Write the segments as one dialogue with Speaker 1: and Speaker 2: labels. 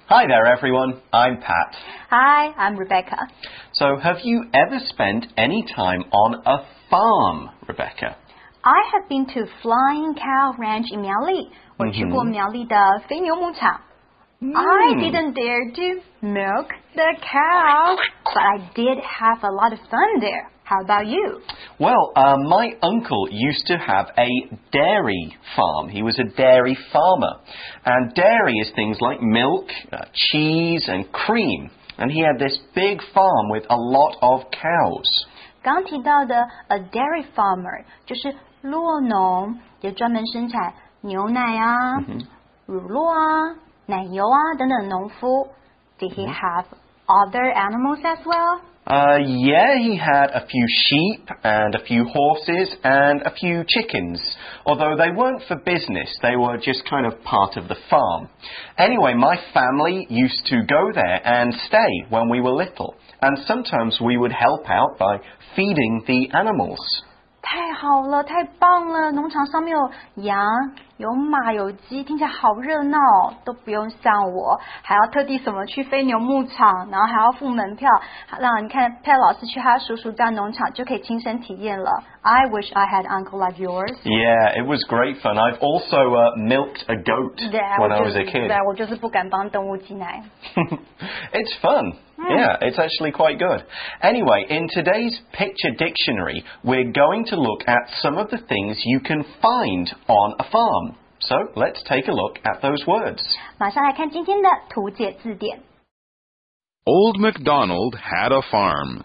Speaker 1: Hi there everyone, I'm Pat.
Speaker 2: Hi, I'm Rebecca.
Speaker 1: So have you ever spent any time on a farm, Rebecca?
Speaker 2: I have been to Flying Cow Ranch in 苗栗。我去过苗栗的飞牛牧场。I didn't dare to milk the cow, but I did have a lot of fun there. How about you?
Speaker 1: Well, my uncle used to have a dairy farm. He was a dairy farmer. And dairy is things like milk, cheese and cream. And he had this big farm with a lot of cows.
Speaker 2: 刚提到的 a dairy farmer 就是酪农，也专门生产牛奶啊、乳酪啊、奶油啊等等农夫。Did he have other animals as well?
Speaker 1: Yeah, he had a few sheep and a few horses and a few chickens. Although they weren't for business, they were just kind of part of the farm. Anyway, my family used to go there and stay when we were little. And sometimes we would help out by feeding the animals.
Speaker 2: 太好了，太棒了！农场上面有羊、有马、有鸡，听起来好热闹哦，都不用像我，还要特地什么去飞牛牧场，然后还要付门票，让你看佩老师去他叔叔家农场就可以亲身体验了。I wish I had an uncle like yours.
Speaker 1: Yeah, it was great fun. I've also milked a goat when I was a kid.
Speaker 2: 对，我就是不敢帮动物挤奶。
Speaker 1: It's fun. Yeah, it's actually quite good. Anyway, in today's picture dictionary, we're going to look at some of the things you can find on a farm. So, let's take a look at those words.
Speaker 2: 马上来看今天的图解字典。
Speaker 3: Old MacDonald had a farm.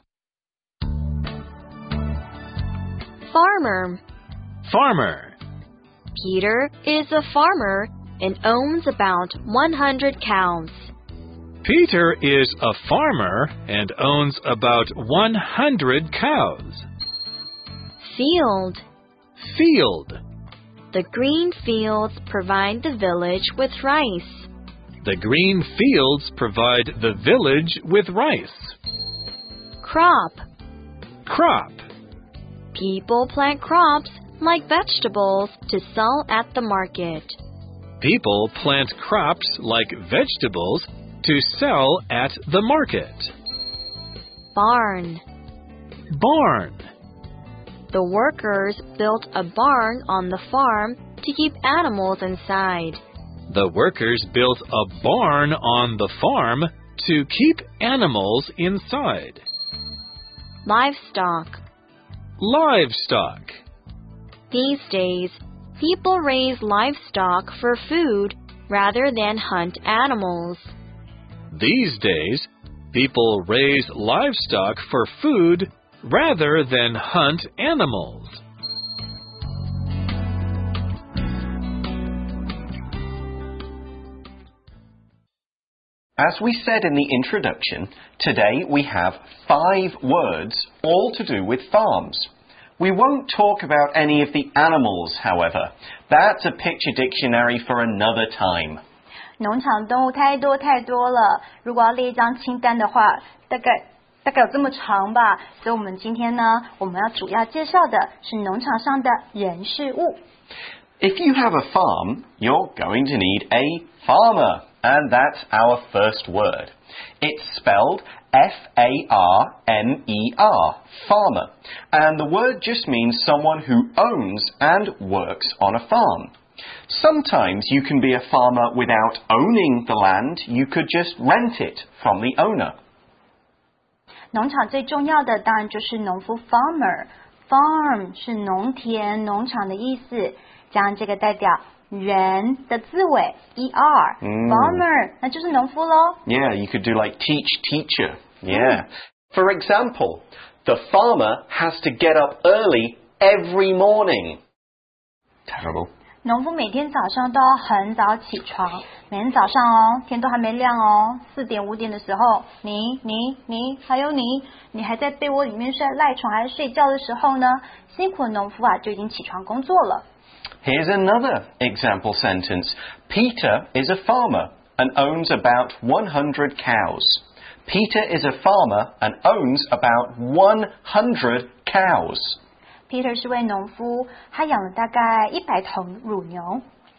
Speaker 4: Farmer.
Speaker 3: Farmer.
Speaker 4: Peter is a farmer and owns about 100 cows.
Speaker 3: Peter is a farmer and owns about 100 cows.
Speaker 4: Field.
Speaker 3: Field.
Speaker 4: The green fields provide the village with rice.
Speaker 3: The green fields provide the village with rice.
Speaker 4: Crop.
Speaker 3: Crop.
Speaker 4: People plant crops like vegetables to sell at the market.
Speaker 3: People plant crops like vegetables to sell at the market.
Speaker 4: Barn.
Speaker 3: Barn.
Speaker 4: The workers built a barn on the farm to keep animals inside.
Speaker 3: The workers built a barn on the farm to keep animals inside.
Speaker 4: Livestock.
Speaker 3: Livestock.
Speaker 4: These days, people raise livestock for food rather than hunt animals.
Speaker 3: These days, people raise livestock for food rather than hunt animals.
Speaker 1: As we said in the introduction, today we have 5 words all to do with farms. We won't talk about any of the animals, however. That's a picture dictionary for another time.
Speaker 2: 农场动物太多了，如果要列一张清单的话，大概有这么长吧。所以我们今天呢，我们要主要介绍的是农场上的人事物。
Speaker 1: If you have a farm, you're going to need a farmer, and that's our first word. It's spelled F-A-R-M-E-R, farmer, and the word just means someone who owns and works on a farm. Sometimes you can be a farmer without owning the land. You could just rent it from the owner.
Speaker 2: 农场最重要的当然就是农夫 farmer。Farm 是农田、农场的意思，加上这个代表人的字尾 er，farmer 那就是农夫咯。
Speaker 1: Yeah, you could do like teacher. Yeah. For example, the farmer has to get up early every morning. Terrible.
Speaker 2: 农夫每天早上都要很早起床，每天早上哦，天都还没亮哦，4点5点的时候，你还有你还在被窝里面赖床还是睡觉的时候呢，辛苦的农夫啊就已经起床工作了。
Speaker 1: Here's another example sentence. Peter is a farmer and owns about 100 cows. Peter is a farmer and owns about 100 cows.
Speaker 2: Peter 是位农夫，他养了大概100头乳牛。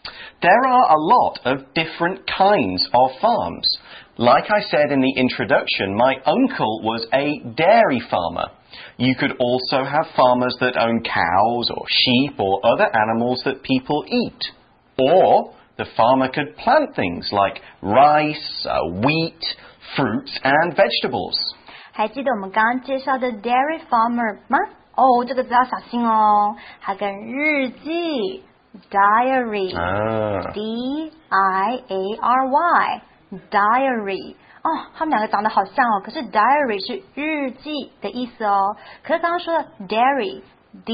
Speaker 1: There are a lot of different kinds of farms. Like I said in the introduction, my uncle was a dairy farmer. You could also have farmers that own cows or sheep or other animals that people eat. Or the farmer could plant things like rice, wheat, fruits and vegetables.
Speaker 2: 还记得我们刚刚介绍的 dairy farmer 吗？哦，这个字要小心哦，它跟日记 diary D-I-A-R-Y diary 哦，它们两个长得好像哦，可是 diary 是日记的意思哦，可是刚刚说的 dairy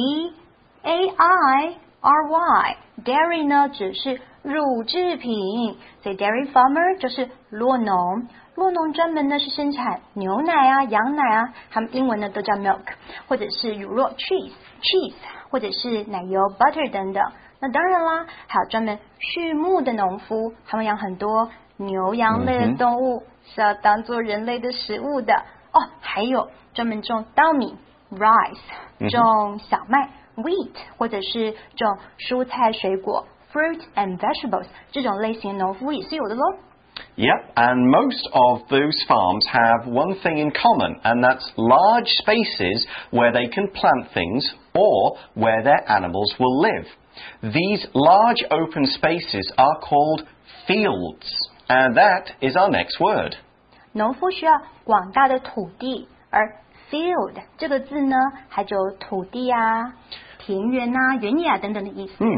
Speaker 2: D-A-I-R-Y dairy 呢只是乳制品，所以 dairy farmer 就是酪农。酪农专门呢是生产牛奶啊、羊奶啊，他们英文呢都叫 milk， 或者是乳酪 cheese， 或者是奶油 butter 等等。那当然啦，还有专门畜牧的农夫，他们养很多牛羊类的动物，是要当做人类的食物的哦。还有专门种稻米 rice， 种小麦 wheat， 或者是种蔬菜水果 fruit and vegetables， 这种类型的农夫也是有的咯。
Speaker 1: Yep, and most of those farms have one thing in common, and that's large spaces where they can plant things or where their animals will live. These large open spaces are called fields, and that is our next word.
Speaker 2: 农夫需要广大的土地，而 field 这个字呢，还有土地啊、田园啊、原野啊等等的意思。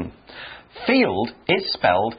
Speaker 1: Field is spelled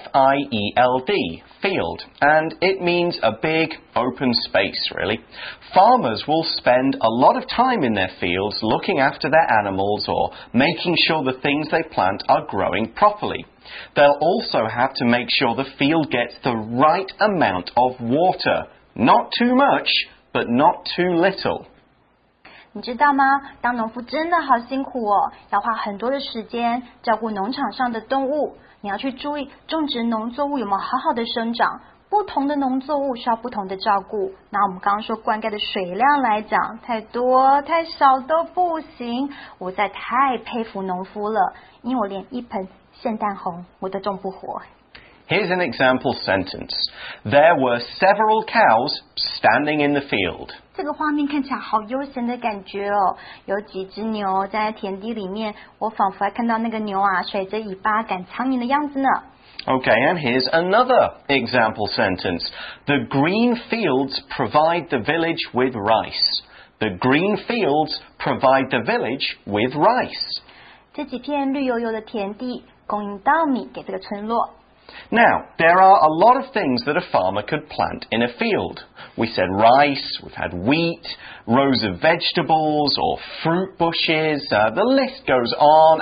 Speaker 1: F-I-E-L-D, field, and it means a big open space, really. Farmers will spend a lot of time in their fields looking after their animals or making sure the things they plant are growing properly. They'll also have to make sure the field gets the right amount of water. Not too much, but not too little.
Speaker 2: 你知道吗？当农夫真的好辛苦哦，要花很多的时间照顾农场上的动物。你要去注意种植农作物有没有好好的生长，不同的农作物需要不同的照顾。那我们刚刚说灌溉的水量来讲，太多太少都不行。我实在太佩服农夫了，因为我连一盆圣诞红我都种不活。
Speaker 1: Here's an example sentence. There were several cows standing in the field.
Speaker 2: 这个画面看起来好悠闲的感觉哦，有几只牛在田地里面，我仿佛还看到那个牛啊甩着尾巴赶苍蝇的样子呢。
Speaker 1: Okay, and here's another example sentence. The green fields provide the village with rice. The green fields provide the village with rice.
Speaker 2: 这几片绿油油的田地供应稻米给这个村落。
Speaker 1: Now, there are a lot of things that a farmer could plant in a field. We said rice, we've had wheat, rows of vegetables or fruit bushes. The list goes on.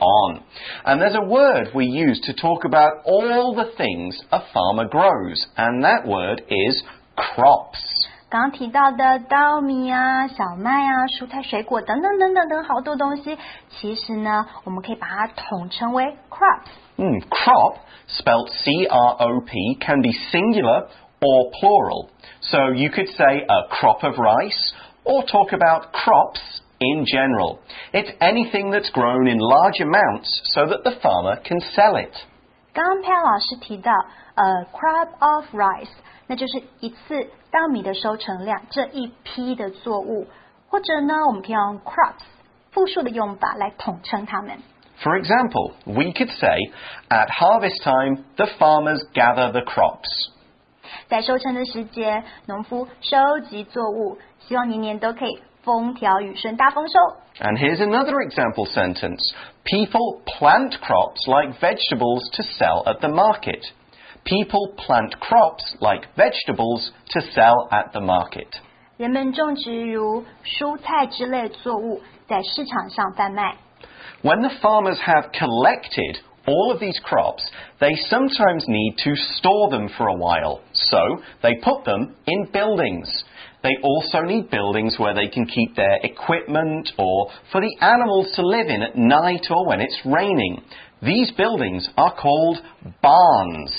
Speaker 1: And there's a word we use to talk about all the things a farmer grows, and that word is crops.
Speaker 2: 刚刚提到的稻米啊、小麦啊、蔬菜水果等等等等等好多东西，其实呢，我们可以把它统称为 crops。
Speaker 1: Crop, spelt C-R-O-P, can be singular or plural. So you could say a crop of rice or talk about crops in general. It's anything that's grown in large amounts so that the farmer can sell it.
Speaker 2: 刚刚佩老师提到a crop of rice， 那就是一次稻米的收成量，这一批的作物，或者呢，我们可以用 crops 复数的用法来统称它们。
Speaker 1: For example, we could say, at harvest time, the farmers gather the crops.
Speaker 2: 在收成的时节，农夫收集作物，希望年年都可以风调雨顺，大丰收。
Speaker 1: And here's another example sentence. People plant crops like vegetables to sell at the market. People plant crops like vegetables to sell at the market.
Speaker 2: 人们种植如蔬菜之类的作物，在市场上贩卖。
Speaker 1: When the farmers have collected all of these crops, they sometimes need to store them for a while. So they put them in buildings. They also need buildings where they can keep their equipment or for the animals to live in at night or when it's raining. These buildings are called barns.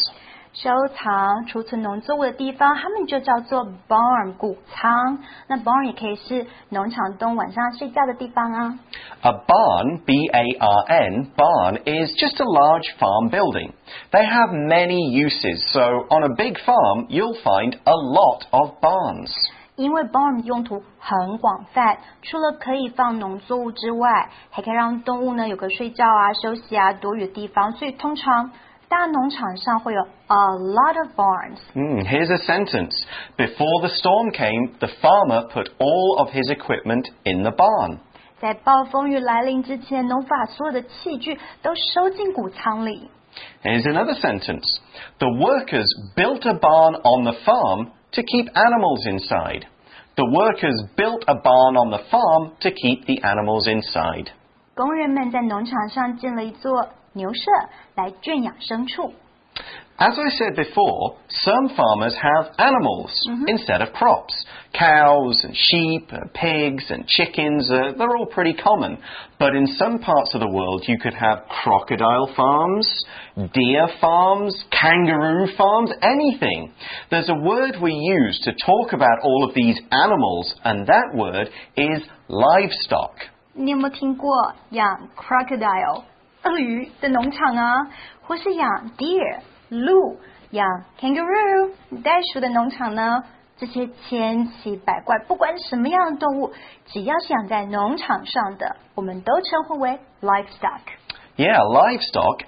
Speaker 2: 收藏、储存农作物的地方，它们就叫做 barn 谷仓。那 barn 也可以是农场动物晚上睡觉的地方啊。
Speaker 1: A barn, B-A-R-N, barn is just a large farm building. They have many uses, so on a big farm, you'll find a lot of barns.
Speaker 2: 因为 barn 的用途很广泛，除了可以放农作物之外，还可以让动物呢有个睡觉啊、休息啊、躲雨的地方，所以通常大农场上会有 a lot of barns.
Speaker 1: Here's a sentence. Before the storm came, the farmer put all of his equipment in the barn.
Speaker 2: 在暴风雨来临之前，农夫把所有的器具都收进谷仓里。
Speaker 1: Here's another sentence. The workers built a barn on the farm to keep animals inside. The workers built a barn on the farm to keep the animals inside.
Speaker 2: 工人们在农场上建了一座牛舍来圈养牲畜。
Speaker 1: As I said before, some farmers have animals instead of crops. Cows and sheep, pigs and chickens, they're all pretty common. But in some parts of the world, you could have crocodile farms, deer farms, kangaroo farms, anything. There's a word we use to talk about all of these animals, and that word is livestock.
Speaker 2: 你有没有听过养 crocodile 鳄鱼的农场啊，或是养 deer 鹿，养 kangaroo 袋鼠的农场呢？这些千奇百怪，不管什么样的动物，只要是养在农场上的，我们都称呼为 livestock.
Speaker 1: Yeah, livestock,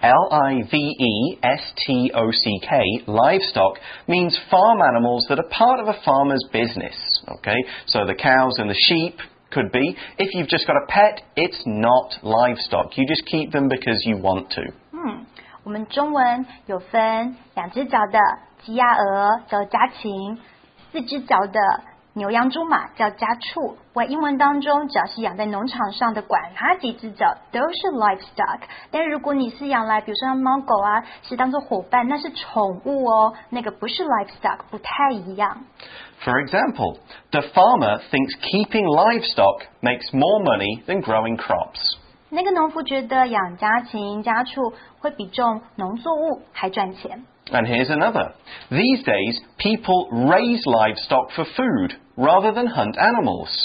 Speaker 1: L-I-V-E-S-T-O-C-K, livestock means farm animals that are part of a farmer's business. Okay, so the cows and the sheep could be. If you've just got a pet, it's not livestock. You just keep them because you want to.
Speaker 2: 我们中文有分两只脚的鸡鸭鹅叫家禽，四只脚的牛羊猪马叫家畜。在英文当中，只要是养在农场上的，管它几只脚都是 livestock。但如果你是养来，比如说像猫狗啊，是当做伙伴，那是宠物哦，那个不是 livestock， 不太一样。
Speaker 1: For example, the farmer thinks keeping livestock makes more money than growing crops.
Speaker 2: 那个农夫觉得养家禽家畜会比种农作物还赚钱。
Speaker 1: And here's another. These days, people raise livestock for food rather than hunt animals.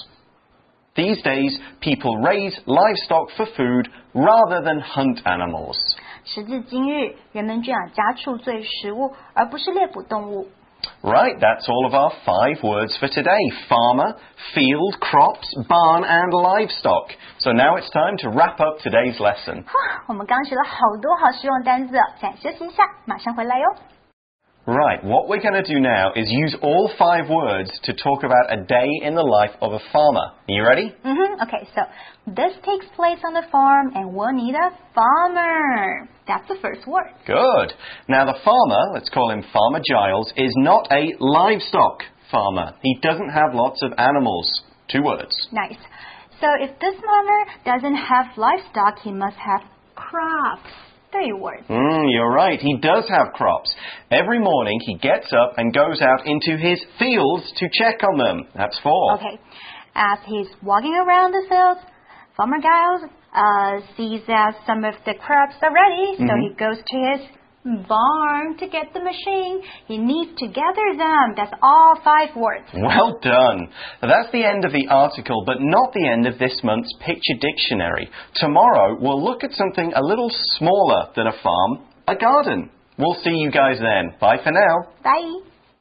Speaker 1: These days, people raise livestock for food rather than hunt animals.
Speaker 2: 时至今日，人们圈养家畜作为食物，而不是猎捕动物。
Speaker 1: Right, that's all of our 5 words for today. Farmer, field, crops, barn and livestock. So now it's time to wrap up today's lesson.
Speaker 2: 我们刚学了好多好实用的单字，现在休息一下，马上回来哟。
Speaker 1: Right, what we're going to do now is use all 5 words to talk about a day in the life of a farmer. Are you ready?
Speaker 2: Okay, so this takes place on the farm and we'll need a farmer. That's the first word.
Speaker 1: Good. Now the farmer, let's call him Farmer Giles, is not a livestock farmer. He doesn't have lots of animals. 2 words.
Speaker 2: Nice. So if this farmer doesn't have livestock, he must have crops. 3 words.
Speaker 1: You're right. He does have crops. Every morning he gets up and goes out into his fields to check on them. That's 4.
Speaker 2: Okay. As he's walking around the fields, Farmer Giles sees that some of the crops are ready, so he goes to his barn to get the machine. He needs to gather them. That's all 5 words.
Speaker 1: Well done. That's the end of the article, but not the end of this month's Picture Dictionary. Tomorrow, we'll look at something a little smaller than a farm, a garden. We'll see you guys then. Bye for now.
Speaker 2: Bye.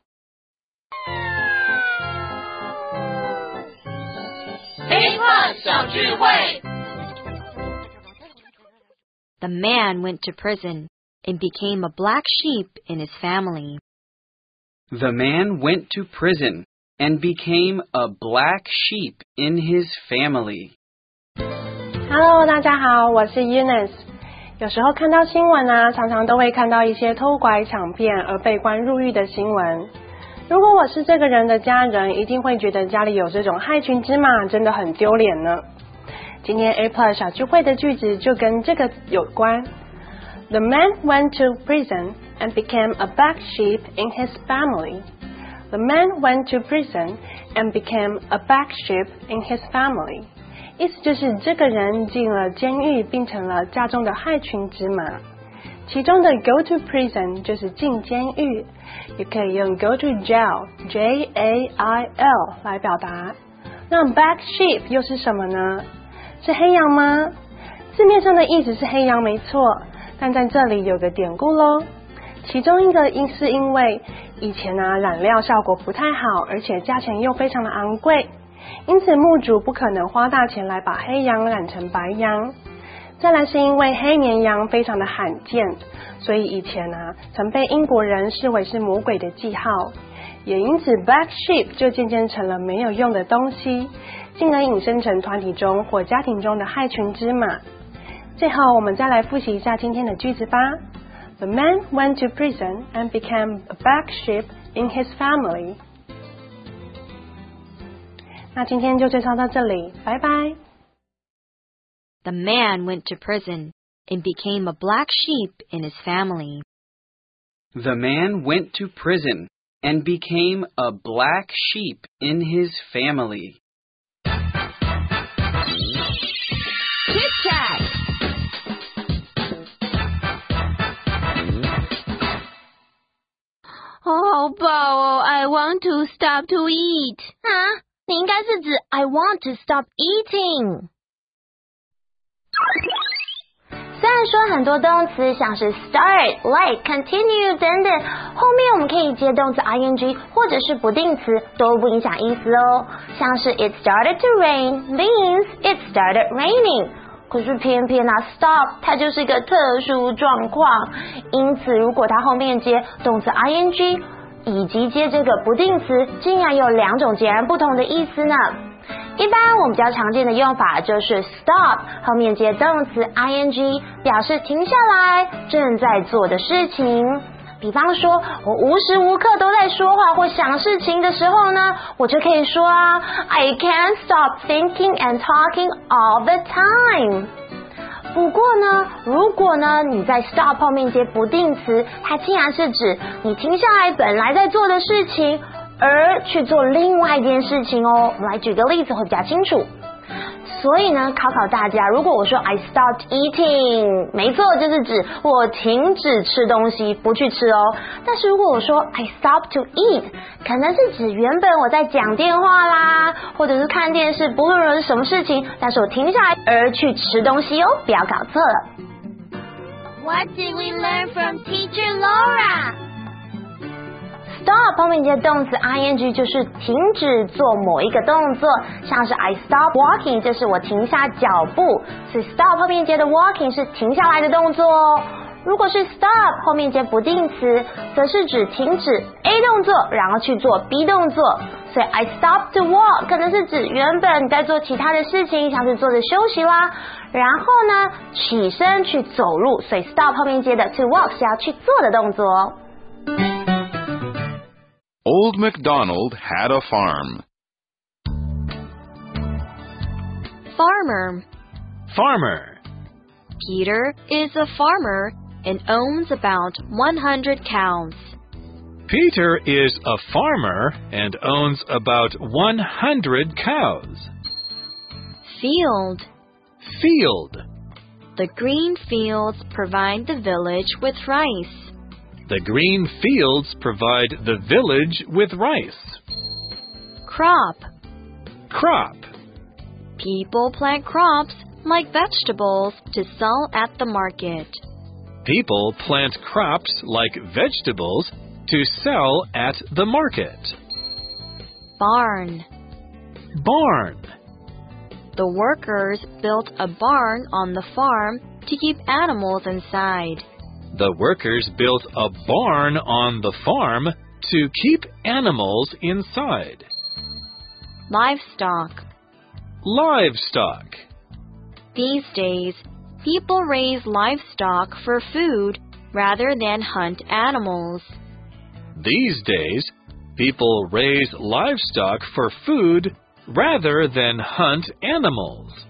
Speaker 4: The man went to prison and became a black sheep in his family.
Speaker 5: The man went to prison and became a black sheep in his family.
Speaker 6: Hello， 大家好，我是 Eunice。有时候看到新闻啊，常常都会看到一些偷拐抢骗而被关入狱的新闻。如果我是这个人的家人，一定会觉得家里有这种害群之马，真的很丢脸呢。今天 A+ 小聚会的句子就跟这个有关。The man went to prison and became a black sheep in his family. The man went to prison and became a black sheep in his family. 意思就是这个人进了监狱，并成了家中的害群之马。 其中的 go to prison 就是进监狱，也可以用 go to jail J-A-I-L 来表达。那 black sheep 又是什么呢？是黑羊吗？字面上的意思是黑羊没错，但在这里有个典故咯。其中一个是因为以前染料效果不太好，而且价钱又非常的昂贵，因此牧主不可能花大钱来把黑羊染成白羊。再来是因为黑绵羊非常的罕见，所以以前曾被英国人视为是魔鬼的记号，也因此 black sheep 就渐渐成了没有用的东西，进而引申成团体中或家庭中的害群之马。最后我们再来复习一下今天的句子吧。The man went to prison and became a black sheep in his family. 那今天就介绍到这里，拜拜。
Speaker 4: The man went to prison and became a black sheep in his family.
Speaker 5: The man went to prison and became a black sheep in his family.
Speaker 4: Chit Chat! Oh, 好饱哦 I want to stop to eat. 啊，你应该是指 I want to stop eating.
Speaker 7: 虽然说很多动词像是 start, like, continue 等等，后面我们可以接动词 ing 或者是不定词，都不影响意思哦。像是 It started to rain means it started raining。可是偏偏stop 它就是一个特殊状况，因此如果它后面接动词 ing 以及接这个不定词，竟然有两种截然不同的意思呢。一般我们比较常见的用法就是 stop 后面接动词 ing 表示停下来正在做的事情。比方说我无时无刻都在说话或想事情的时候呢，我就可以说I can't stop thinking and talking all the time。不过呢，如果呢你在 stop 后面接不定词，它竟然是指你停下来本来在做的事情而去做另外一件事情哦。我们来举个例子会比较清楚。所以呢，考考大家，如果我说 I stopped eating， 没错，就是指我停止吃东西，不去吃哦。但是如果我说 I stopped to eat， 可能是指原本我在讲电话啦，或者是看电视，不论是什么事情，但是我停下来而去吃东西哦，不要搞错了。
Speaker 4: What did we learn from Teacher Laura?Stop 后面接动词 ing 就是停止做某一个动作，像是 I stop walking 就是我停下脚步，所以 stop 后面接的 walking 是停下来的动作哦。如果是 stop 后面接不定词，则是指停止 A 动作然后去做 B 动作，所以 I stop to walk 可能是指原本你在做其他的事情，像是坐着休息啦，然后呢起身去走路，所以 stop 后面接的 to walk 是要去做的动作哦。
Speaker 8: Old MacDonald had a farm.
Speaker 4: Farmer.
Speaker 3: Farmer.
Speaker 4: Peter is a farmer and owns about 100 cows.
Speaker 3: Peter is a farmer and owns about 100 cows.
Speaker 4: Field.
Speaker 3: Field.
Speaker 4: The green fields provide the village with rice.
Speaker 3: The green fields provide the village with rice.
Speaker 4: Crop.
Speaker 3: Crop.
Speaker 4: People plant crops like vegetables to sell at the market.
Speaker 3: People plant crops like vegetables to sell at the market.
Speaker 4: Barn.
Speaker 3: Barn.
Speaker 4: The workers built a barn on the farm to keep animals inside.
Speaker 3: The workers built a barn on the farm to keep animals inside.
Speaker 4: Livestock.
Speaker 3: Livestock.
Speaker 4: These days, people raise livestock for food rather than hunt animals.
Speaker 3: These days, people raise livestock for food rather than hunt animals.